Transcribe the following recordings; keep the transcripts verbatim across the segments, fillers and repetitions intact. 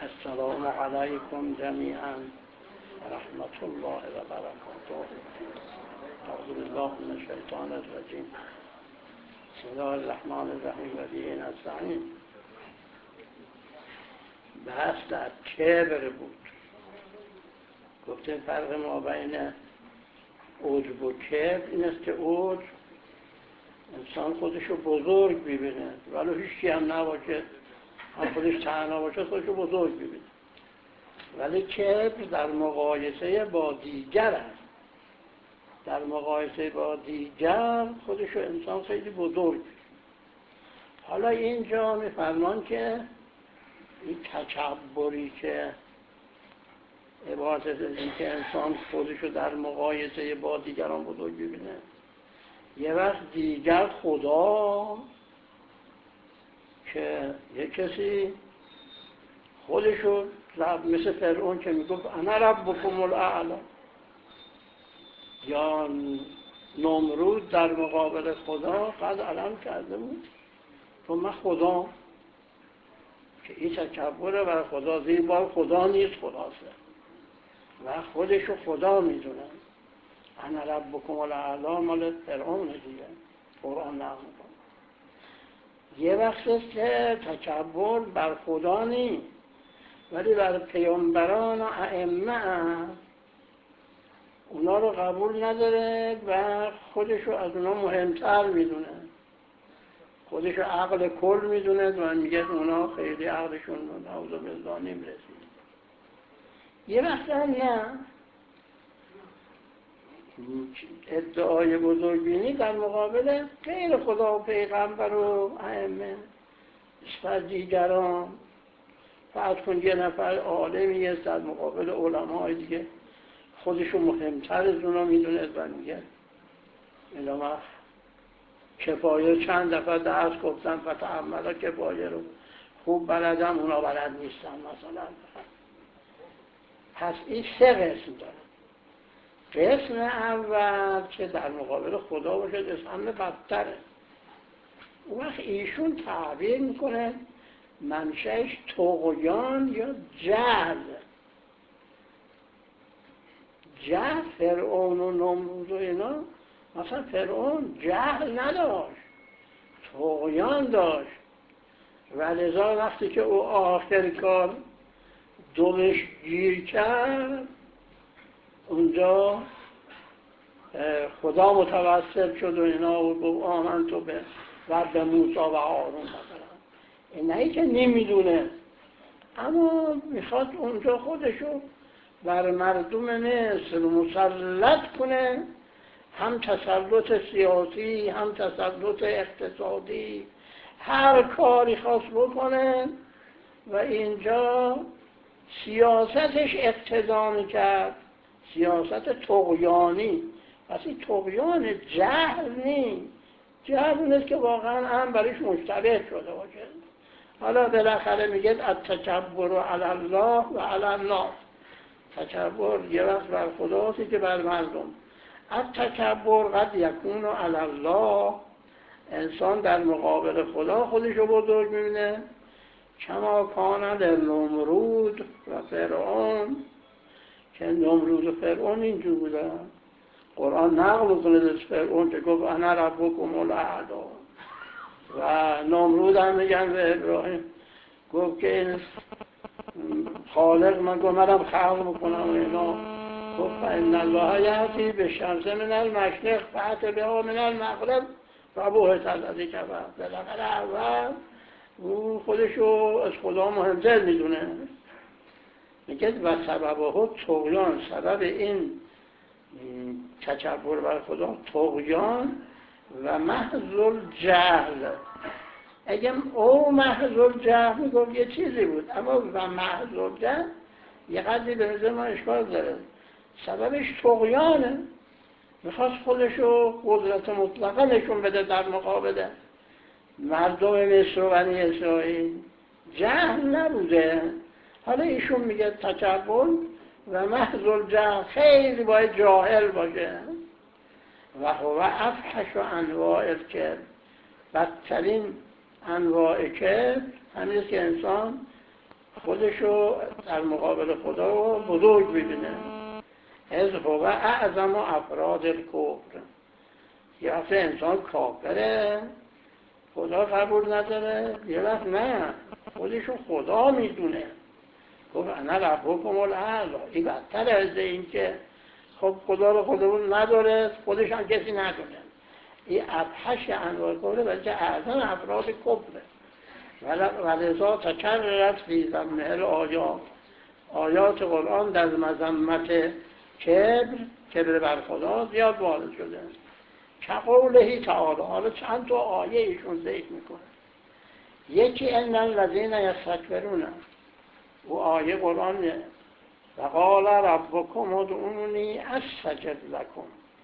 السلام علیکم جمیعا رحمت الله و برکاته. اعوذ بالله من الشیطان الرجیم. بسم الله الرحمن الرحیم و به نستعین. بحث در کبر بود. گفتیم فرق ما بین عجب و کبر این است که عجب انسان خودشو بزرگ ببینه ولی هیچی هم نباشه، هم خودش تنها باشه خودشو بزرگ ببینه. ولی کبر در مقایسه با دیگر است. در مقایسه با دیگر خودشو انسان خیلی بزرگ ببینه. حالا اینجا میفرمان که این تکبری که عبارت از این که انسان خودشو در مقایسه با دیگران بزرگ ببینه، یه وقت دیگر خدا که یه کسی خودشو مثل فرعون که میگفت انا ربکم الاعلی، یا نمرود در مقابل خدا قد علم کرده بود تو من خدا، که این تکبره بر خدا، زیر بار خدا نیست خداسته و خودشو خدا میدونن. انا ربکم الاعلی مال فرعون دیگه قرآن نقل میکنه. یه وقت است که تکبر بر خدا نیست ولی بر پیامبران و ائمه، اونا رو قبول نداره و خودشو از اونا مهمتر میدونه، خودشو عقل کل میدونه و میگه اونا خیلی عقلشون نعوذ بالله نمیرسید. یه وقت هم نه، ادعای بزرگبینی در مقابل غیر خدا و پیغمبر و ائمه از دیگران. فرض کن یه نفر عالمی است در مقابل علمای دیگه خودشو مهمتر از اونا میدونه و میگه الهی کفایه چند دفعه درس گفتم فتعمل کفایه رو خوب بلدم اونا بلد نیستن مثلا. پس این سه قسم داره. قسم اول که در مقابل خدا باشه قسم بدتره. اون وقت ایشون تعبیر میکنه منشأش طغیان یا جهل. جهل فرعون و نمرود و اینا، مثلا فرعون جهل نداشت، طغیان داشت و لذا وقتی که او آخر کار دمش گیر کرد اونجا خدا متوسل شد و اینا و گفت آمن تو به رب موسی و هارون مثلا. اینایی که نمیدونه اما میخواد اونجا خودشو بر مردم مصر مسلط کنه، هم تسلط سیاسی هم تسلط اقتصادی، هر کاری خواست بکنه و اینجا سیاستش اقتضا میکرد، سیاست طغیانی. پس این طغیان جهل نیست، جهل نیست که واقعا هم برایش مشتبه شده باشه. حالا بالاخره میگه التکبر علی الله و علی الناس. تکبر یه وقت بر خداست که بر مردم. التکبر قد یکون علی الله، انسان در مقابل خدا خودشو بزرگ میبینه، کما کان لنمرود و فرعون، که نمرود و فرعون اینجور بودن. قرآن نقل میکنه از فرعون که گفت انا ربکم الاعلی و نمرود هم میگن به ابراهیم گفت که این خالق من گفت منم خلق میکنم و اینا. گفت فإن الله یأتی بالشمس من المشرق فأت بها من المغرب فبهت الذی کفر. بالاخره اول او خودشو از خدا مهمتر میدونه. میگه و سببه طغیان، سبب این تکبر بر خدا طغیان و محض الجهل. اگه او محض الجهل میگفت یه چیزی بود، اما و محض الجهل یه قدری به نظر ما اشکال داره. سببش طغیانه، میخواست خودشو قدرت مطلقه نشون بده در مقابل مردم مصر و بنی اسرائیل. جهل نبوده. حالا ایشون میگه تکبر و محض الجهل، خیلی باید جاهل باشه. و هو افحش و انواع الکذب، بدترین انواع کذب همین که انسان خودشو در مقابل خدا بزرگ ببینه. از هو اعظم افراد الکفر. یه وقت انسان کافره، خدا قبول نداره، یه وقت نه، خودشو خدا میدونه. گفت انا ربکم الاعلی. این بدتر از این که خب خدا رو خودمون نداره، خودش هم کسی ندونه. این ابحش انواع کفره بلکه اعظم افراد کفره. ولذا تکررت فی ضمن الآیات. آیات قرآن در مذمت کبر، کبر بر خدا زیاد وارد شده. که قوله تعالی، حالا چند تا آیه ایشون ذکر میکنه. یکی ان الذین یستکبرون، و آیه قرآنه، وقال ربکم ادعونی استجب لکم.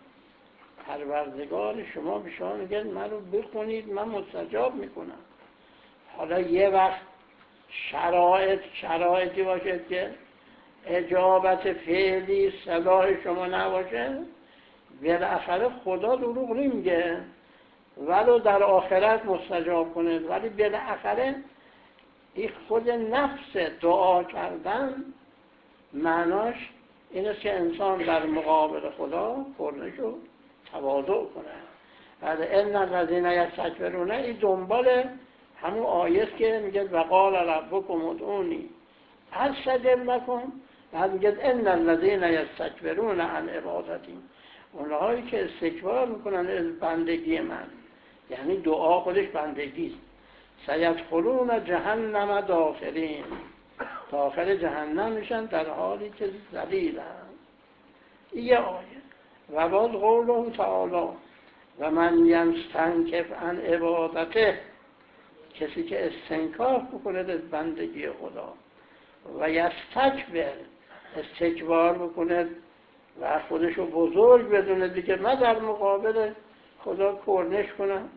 پروردگار شما به شما میگه منو بخونید من مستجاب میکنم. حالا یه وقت شرایط شرایطی باشه که اجابت فعلی صدای شما نباشه، بالاخره خدا دروغ نمیگه ولو در آخرت مستجاب کنه، ولی بالاخره این خود نفس دعا کردن معناش اینه که انسان در مقابل خدا کرنشو تواضع کنه. بعد ان الذین یستکبرون، این دنبال همون آیه است که میگه وقال ربکم ادعونی استجب لکم. بعد میگه ان الذین یستکبرون عن عبادتی، اونهایی که استکبار میکنن از بندگی من، یعنی دعا خودش بندگی است. سیدخلون جهنم داخلین، داخل جهنم میشن در حالی که ذلیلن. این یه آیه. و باز قوله تعالی و من یستنکف عن عبادته، کسی که استنکاف بکنه از بندگی خدا، و یستکبر، استکبار بکنه و خودشو بزرگ بدونه دیگه من در مقابل خدا کرنش کنم،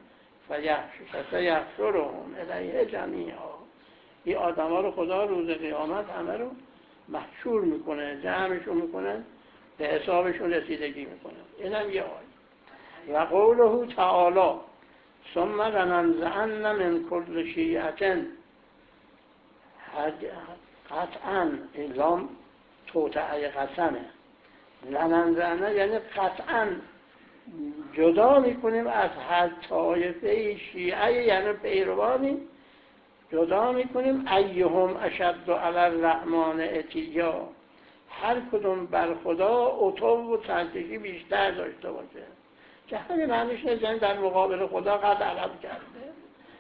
فسیحشرهم الیه جمیعا. این آدم ها رو خدا روز قیامت همه رو محشور میکنه، جمعشون میکنه، به حسابشون رسیدگی میکنه. این هم یه آیه. و قوله تعالی ثم لننزعن من کل شیعة، قطعا اعلام توطئه قسمه. لننزعن یعنی قطعا جدا میکنیم از هر طایفه شیعه، یعنی پیروانی جدا میکنیم. ایهم اشد علی الرحمن عتیا، هر کدوم بر خدا عتو و سرکشی بیشتر داشته باشه، که همین معنیش نیست در مقابل خدا قد علم کرده.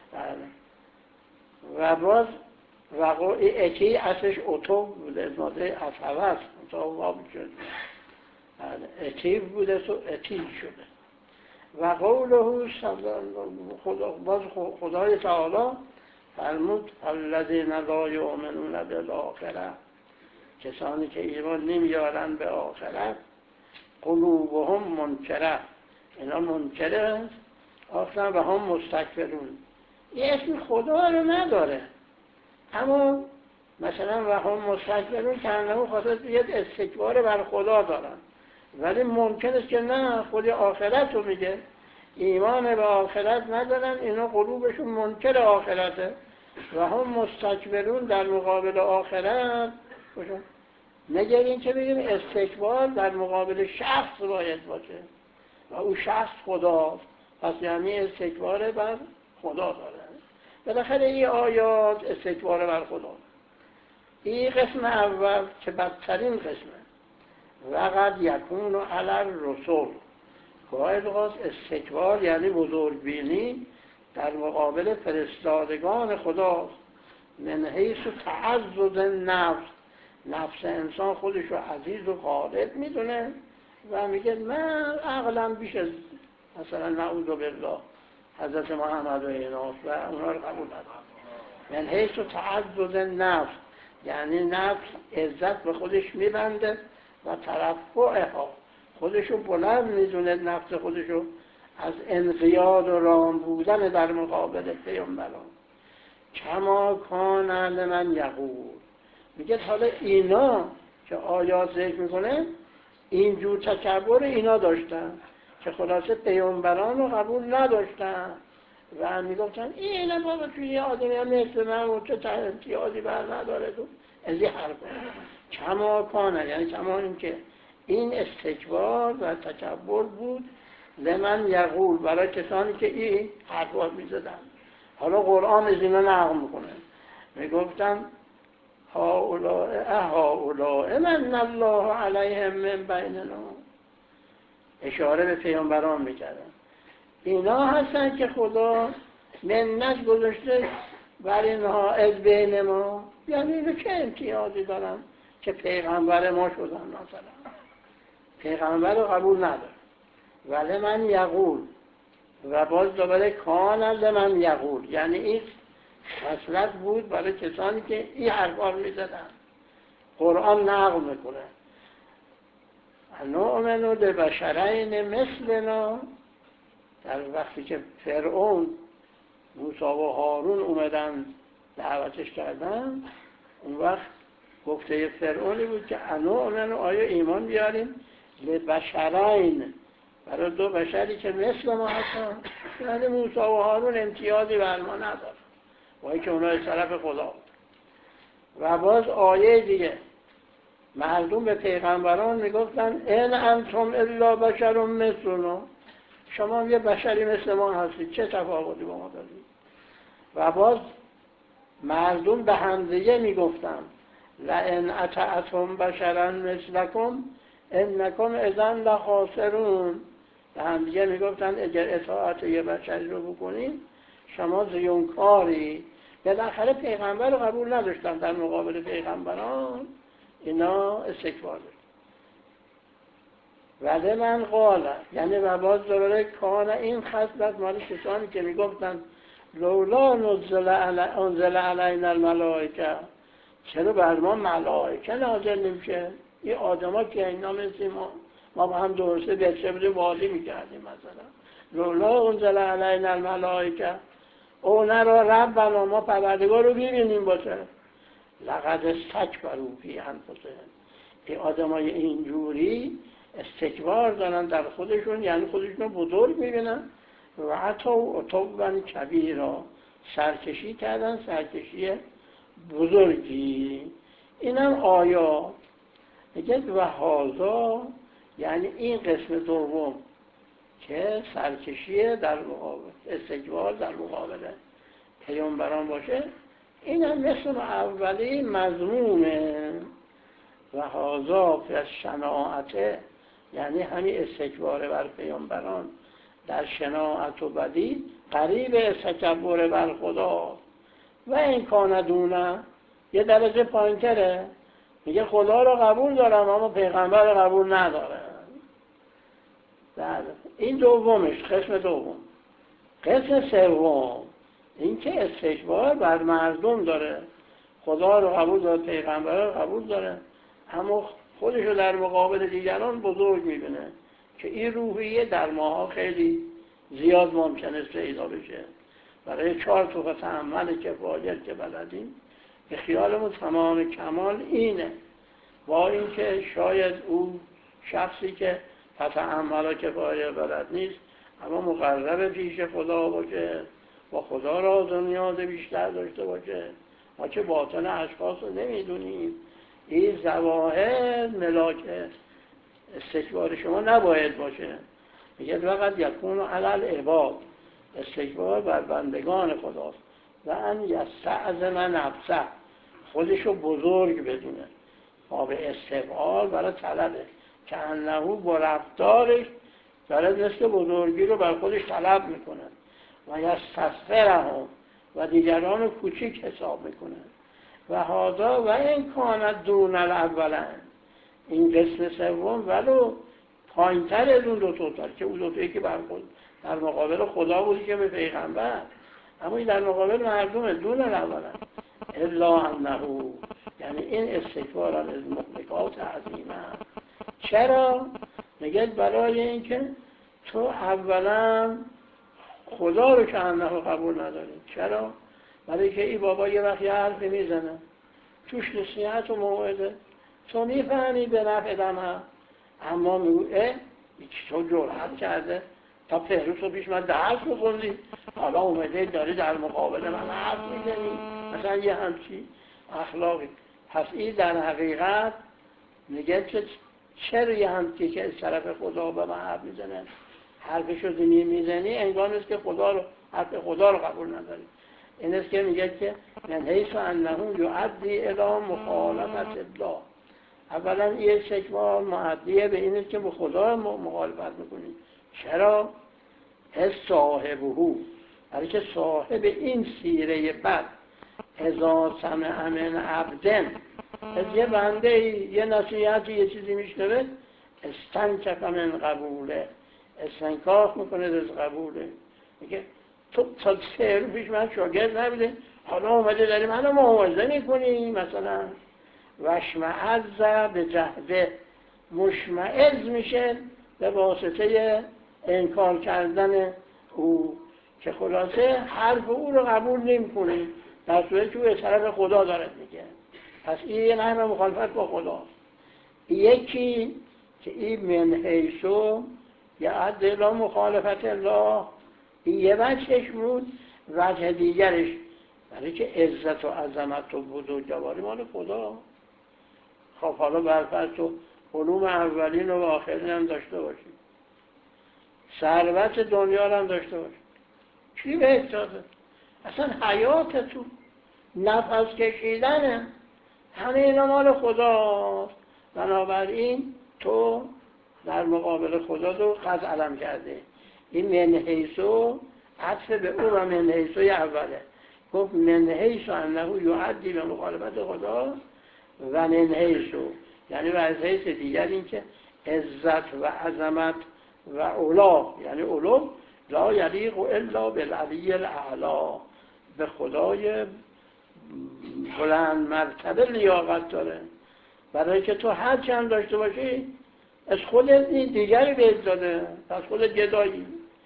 و باز وقوع اتی اصلش عتو بوده، ماده از هوس متواب شده، اتی بوده تو اتی شده. و قوله خدا، باز خدای تعالی فرمود الذین لا یؤمنون بالآخرة، کسانی که ایمان نمیارن به آخرت، قلوبهم منکره، اینا منکره آخرن و هم مستکبرون. این اسم خدا رو نداره، اما مثلا و هم مستکبرون که انه خاطر یه استکبار بر خدا دارن، ولی ممکن است که نه، خود آخرت رو میگه، ایمان به آخرت ندارن، اینا قلوبشون منکر آخرته و هم مستکبرون در مقابل آخرت. نگرین که بگیم استکبار در مقابل شخص باید باشه و او شخص خداست، پس یعنی استکبار بر خدا داره. بالاخره این آیات استکبار بر خدا. این قسم اول که بدترین قسمه، وقد یکون علی الرسول، گاهی اوقات استکبار یعنی بزرگبینی در مقابل فرستادگان خداست. من حیث تعزز نفس، نفس انسان خودش رو عزیز و غالب میدونه و میگه من عقلم بیش از مثلا نعوذ بالله حضرت محمد و ایناست و اونا رو قبول ندارم. من حیث تعزز نفس یعنی نفس عزت به خودش میبنده و ترفعها، خودشو بلند میدونه، نفس خودشو از انقیاد و رام بودن در مقابل پیامبران. کما کان لمن یقول، میگه حالا اینا که آیات ذکر میکنه اینجور تکبر اینا داشتن که خلاصه پیامبران رو قبول نداشتن و میگفتن اینه بابا توی یه آدمی هم مثل من و تو تا امتیازی بر نداره تو از این حرف کما کانه، یعنی کما این که این استکبار و تکبر بود لمن یقول، برای کسانی که این حرفات میزدن. حالا قرآن از اینا نقل میکنه، میگفتن هؤلاء هؤلاء من الله علیهم من بیننا، اشاره به پیامبران میکردن اینا هستن که خدا منت گذاشته بر اینها از بین ما، یعنی اینو چه امتیازی دارن که پیغمبر ما شدن مثلا، پیغمبر رو قبول نداره. ولی من یقول، و باز دوباره کان لمن یقول، یعنی این خصلت بود برای کسانی که این حرفا رو میزدن. قرآن نقل میکنه نؤمن ببشرین مثلنا، در وقتی که فرعون موسی و هارون اومدن دعوتش کردن، اون وقت گفته فرعونی بود که نؤمن، آیا ایمان بیاریم ببشرین، برای دو بشری که مثل ما هستن، یعنی موسی و هارون امتیازی بر ما نداره، وای که اونها از طرف خدا بود. و باز آیه دیگه مردم به پیغمبران میگفتن ان انتم الا بشر مثلنا، شما یه بشری مثل ما هستید، چه تفاوتی با ما دارید. و باز مردم به همدیگه میگفتن لئن اطعتم بشرا مثلکم انکم اذا لخاسرون، به همدیگه میگفتن اگر اطاعت یه بشری رو بکنید شما زیونکاری. بالاخره پیغمبر رو قبول نداشتن، در مقابل پیغمبران اینا استکبار داشتن. ولی من قال، یعنی و باز دوباره کان این خصلت مال کسانی که میگفتن لولا نزل علی انزل علینا الملائکه، چرا بر ما ملائکه نازل نمیشه؟ این آدما که اینا مثل ما ما با هم درسته بچه بودیم والی میکردیم مثلا. لولا انزل علینا الملائکه او نرا ربنا، ما پروردگار رو ببینیم باشه. لقد استکبروا فی انفسهم، این آدمای اینجوری استکبار دارن در خودشون، یعنی خودشون رو بزرگ میبینن. و حتی عتوبا کبیرا، سرکشی کردن، سرکشی بزرگی. اینم آیات میگه و هذا، یعنی این قسم دوم که سرکشی در مقابل استکبار در مقابل پیامبران باشه، این هم مثل اولی مضمومه. و هذا فی الشناعت، یعنی همین استکبار بر پیامبران در شناعت و بدی قریب استکبار بر خدا. و این کان دونه، یه درجه پایین‌تره، میگه خدا رو قبول دارم اما پیغمبر رو قبول ندارم. این دومش، قسم دوم. قسم سوم این که استکبار بر مردم داره، خدا رو قبول داره، پیغمبر رو قبول داره، اما خودش رو در مقابل دیگران بزرگ میبینه، که این روحیه در ماها خیلی زیاد ممکنه پیدا بشه. برای چهار تا تعمل کفایت که بلدیم به خیالمون تمام کمال اینه، با اینکه شاید او شخصی که تعمل کفایت بلد نیست اما مقرب پیش خدا باشه، با خدا راز و نیاز بیشتر داشته باشه. ما که باطن اشخاص رو نمیدونیم، این ظواهر ملاک استکبار شما نباید باشه. میگه فقط یکون علی العباد، استکبار بر بندگان خداست. و ان یستعظم نفسه، خودشو بزرگ بدونه، ما به استفعال برای طلبه، که انه با رفتارش داره مثل بزرگی رو بر خودش طلب میکنه. و یستصغرهم، و دیگران رو کوچیک حساب میکنه. و هذا و این کانت دون الاولن، این قسم سوم ولو پایین‌تر از اون دو تا، که اون دو تا که بر خود در مقابل خدا بودی که به پیغمبر، اما این در مقابل مردم دون الاولن. الا انه، یعنی این استکبار از مهلکات عظیمه. چرا؟ میگه برای اینکه تو اولا خدا رو که انه قبول نداری. چرا؟ برای که این بابا یه وقت یه حرفی میزنه، توش نصیحت و موعظه، تو میفهمی به نفع دمه، اما میگو اه تو جرأت کرده تا فهرست رو پیش من درس می‌خوندی، حالا اومده داری در مقابل من حرف میزنی، مثلا یه همچی اخلاقی. پس این در حقیقت میگه که چرا یه همچی که از طرف خدا به من حرف میزنه، حرفش رو زمین میزنی، انگار نیست که خدا رو، حرف خدا رو قبول نداری. این است که میگه که من حیث انه یؤدی الی مخالفت الله. اولا یه شکوار معدیه به این است که با خدا مخالفت میکنی. چرا؟ از صاحبهو، برای که صاحب این سیره بد اذا سمع من عبدن، از یه بنده یه نصیحتی یه چیزی میشنوه، استنکف من قبوله، استنکاف میکنه از قبوله. میگه تو تا سه رو پیش من شاگرد نبوده، حالا اومده داری منو موعظه میکنی مثلا. وشمعز به جهده، مشمعز میشه به واسطه انکار کردن او، که خلاصه حرف او رو قبول نمی‌کنی، در صورتی که او از طرف خدا دارد میگه. پس این یه نحو مخالفت با خدا. یکی که این من حیثو یعد الی مخالفت الله، این یه وجهش بود. وجه دیگرش برای که عزت و عظمت و بزرگواری مال خدا. خب حالا برفرض تو علوم اولین و آخرین هم داشته باشی، ثروت دنیا رو هم داشته باشی، چی بهت داده؟ اصلا حیات تو، نفس کشیدنه، همه اینا مال خداست. بنابراین تو در مقابل خدا رو قد علم کرده. این من حیثو عطف به او و من حیثوی اوله. گفت من حیثو انه یؤدی به مخالفت خدا و من حیثو، یعنی و از حیث دیگر این که عزت و عظمت و اولا، یعنی اولو لا یلیق الا بالعلی الاعلی، به خدای بلند مرتبه لیاقت داره. برای که تو هر چند داشته باشی از خودت دیگری بهت داده، از خودت گدایی.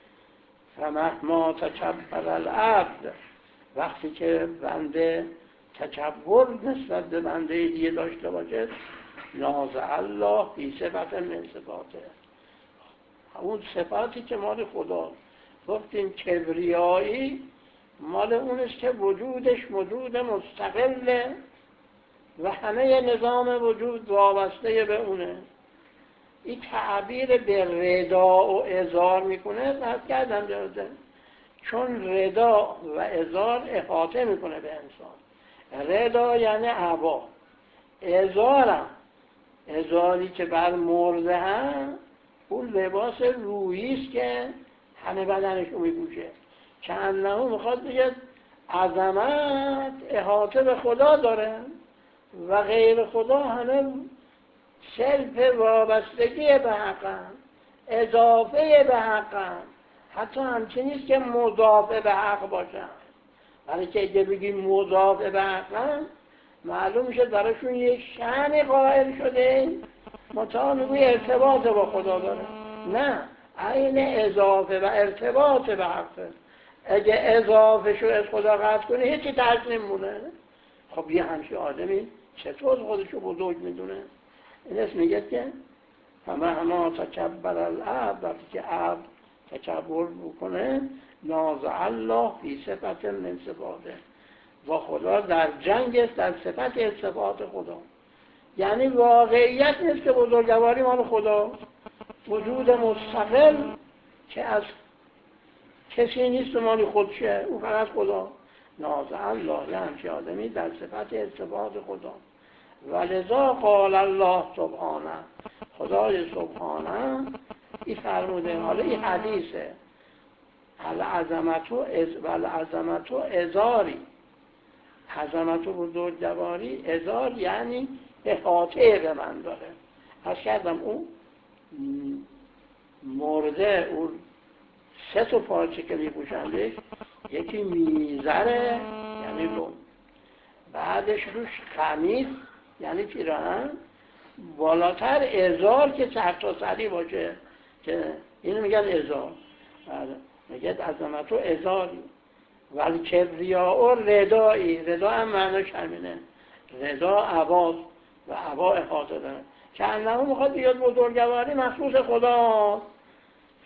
فمهما تکبر العبد، وقتی که بنده تکبر نسبت به بنده دیگه داشته باشه، نازع الله فی صفت من صفاته، اون صفاتی که مال خدا. گفتیم کبریایی مال اون است که وجودش وجود مستقله و همه نظام وجود وابسته به اونه. این تعبیر به رضا و ازار میکنه، بحث کردم جازه، چون رضا و ازار احاطه میکنه به انسان. رضا یعنی عبا، ازارم، ازاری که بر مرده هم اون لباس رویی است که همه بدنشو میپوشه، که انه میخواد بگه عظمت احاطه به خدا داره و غیر خدا همه سلف وابستگی به حقم، اضافه به حقم، حتی همچین نیست که مضافه به حق باشن. برای که اگه بگیم مضافه به حقم معلوم میشه براشون یک شأن قائل شده، مطابق میگوی ارتباط با خدا داره. نه، عین اضافه و ارتباط به حقه. اگه اضافه شو از خدا قطع کنی هیچی درک نمونه. خب یه همچین آدمی چطور خودشو بزرگ میدونه؟ این اسم میگه که همه همه تکبر العبد، وقتی که عبد تکبر بکنه، نازع الله فی صفت من صفاته، با خدا در جنگ است در صفت از صفات خدا. یعنی واقعیت نیست که بزرگواری مال خدا، وجود مستقل که از کسی نیست مال خودشه، او فقط خدا. نازع الله، یه همچی آدمی در صفت از صفات خدا. ولذا قال الله سبحانه، خدای سبحانه این فرموده، حالا این حدیثه، العظمت و ازاری، عظمت و بزرگواری، ازار یعنی احاطه به من داره. از کردم اون مرده، اون سه تا پارچه که میپوشندش، یکی میزره یعنی لون، بعدش روش خمیس یعنی پیراهن، بالاتر ازار که تحت و سری باشه، که اینو میگن ازار. میگه عظمت و ازاری. ولی کبریا و ردایی، ردا هم معناش همینه، ردا عباس و عبا احاطه داره، که انه میخواد بیاد بزرگواری مخصوص خدا.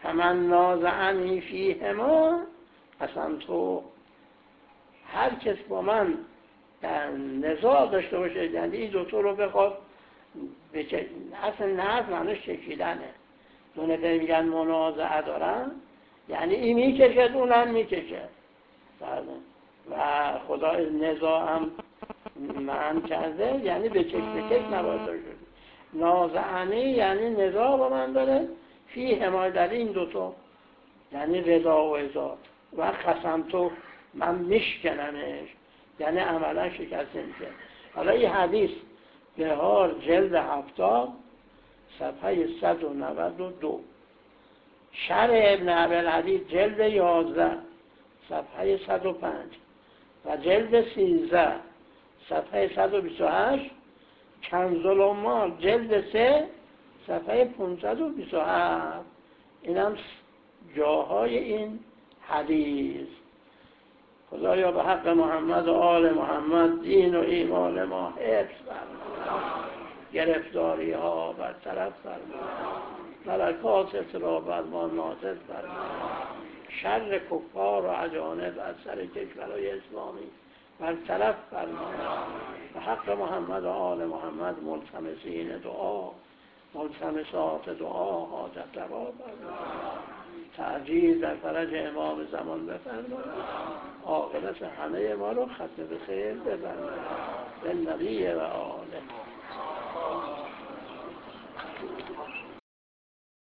فمن نازعنی فیهما قسمت، هر کس با من در نزاع داشته باشه، یعنی این دوتا رو بخواد بچه... اصلا نزع معنیش چکیدنه، دونه که میگن منازعه دارن یعنی این میکشد اونم میکشد و خدا نزاع هم معنی کرده، یعنی به چک به چک نباید داشته. نازعنی یعنی نزاع با من داره، فی حمایت در این دوتا یعنی رضا و ازا، و قسم تو من میشکنمش یعنی عملا شکسته میشه. حالا این حدیث بهار جلد هفتاد صفحه صد و نود و دو، شرح ابن ابی‌الحدید جلد یازده صفحه صد و پنج و جلد سیزده صفحه صد و بیست و هشت، کنز العمال جلد سه صفحه پانصد و بیست و هفت. این هم جاهای این حدیث. خدایا به حق محمد و آل محمد دین و ایمان ما حفظ فرما، گرفتاری ها برطرف فرما، ملکات را بر ما نازل فرما، شر کفار و اجانب از سر کشورهای اسلامی برطرف فرما. به حق محمد و آل محمد ملتمسین دعا، ملتمسات دعا، حاجت روا فرما، تعجیل در فرج امام زمان بفرما، عاقبت همه ما رو ختم به خیر بفرما. به نبی و آله.